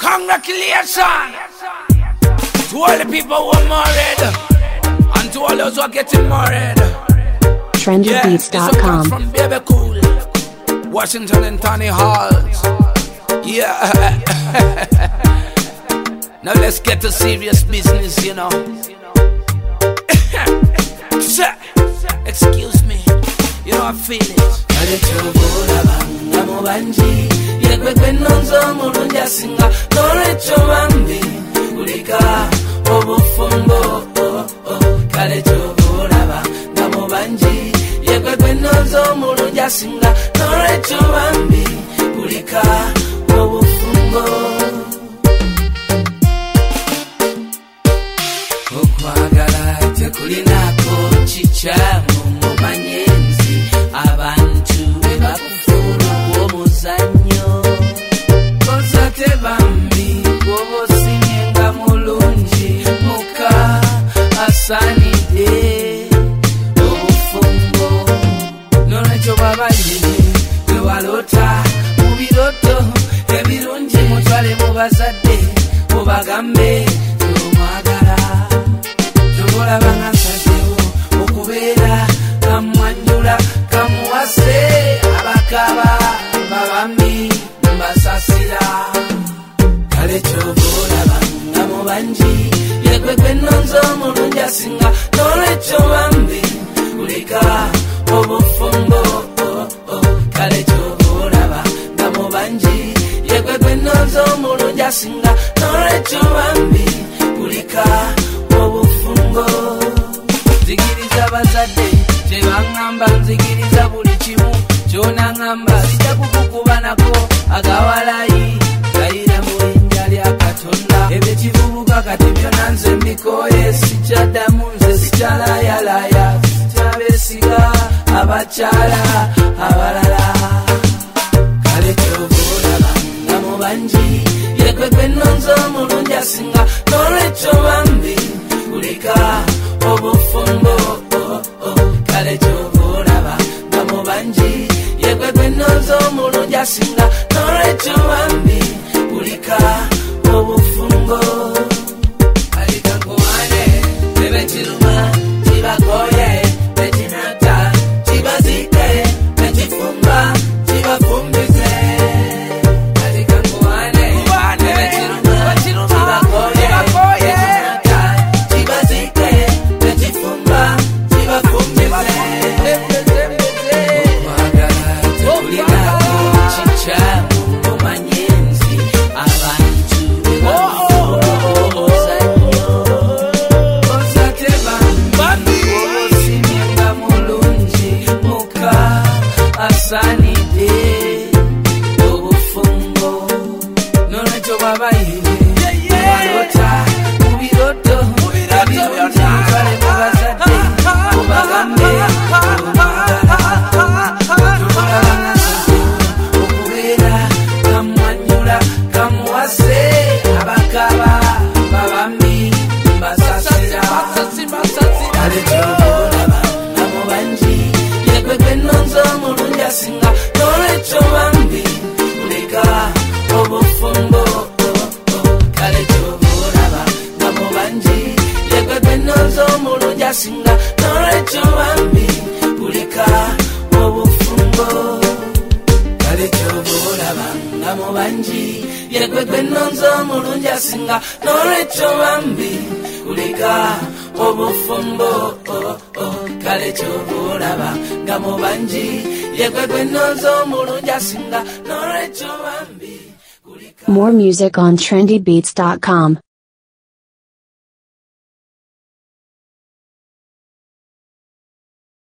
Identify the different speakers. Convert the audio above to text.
Speaker 1: Congratulations to all the people who are married and to all those who are getting married.
Speaker 2: TrendyBeats.com.
Speaker 1: This one comes from Baby Cool, Washington and Tony Halls. Yeah. Now let's get to serious business, you know. Excuse me, you know I feel it. Okwagala tekulinako chichamu mumanyenzi abantu bebakufuna omuzanyo koza tebambi obosinyenga mulungi muka asanide obufumbo nolwekyo babayine bewalota mu biroto ebirungi mutwale mu bazadde mubagambe omwagala olabanga nsazeo okubeera kamwanjula kamuwase abakaba babambi mbasasira kale kyoba olabanga mu bangi yekwekwe nonzo omulungi asinga n'olwekyo bambi kulika obufumbo kale kyoba olabanga mu bangi yekwekwe nonzo omulungi asinga n'olwekyo bambi kulika obufumbo nzikiriza bazadde tebaŋŋamba nzikiriza buli kimu kyonaŋŋamba sijja kukukubanako agawalayi gayira mu linnya lya Katonda ebyo kivubuka kati byonna nze mbikooye sikyaddamu nze sikyalayalaya sikyabeesiga abakyala abalala kale kyoba olabanga mu bangi yekwekwe nonzo omulungi asinga n'olwekyo bambi kulika obufumbo kale kyoba olabanga mu bangi yekwekwe nonzo omulungi asinga n'olwekyo bambi kulika obufumbo alikakuwane ebekiruma kibakoye bekinata kibazike bekifumba kibafumbize
Speaker 2: More music on TrendyBeats.com.